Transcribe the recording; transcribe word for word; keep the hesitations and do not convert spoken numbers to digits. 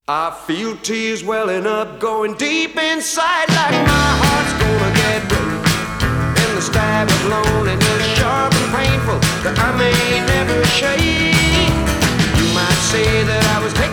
I feel tears welling up, going deep inside, like my heart's gonna get broke. And the stab of loneliness, sharp and painful, that I may never shake. You might say that I was taking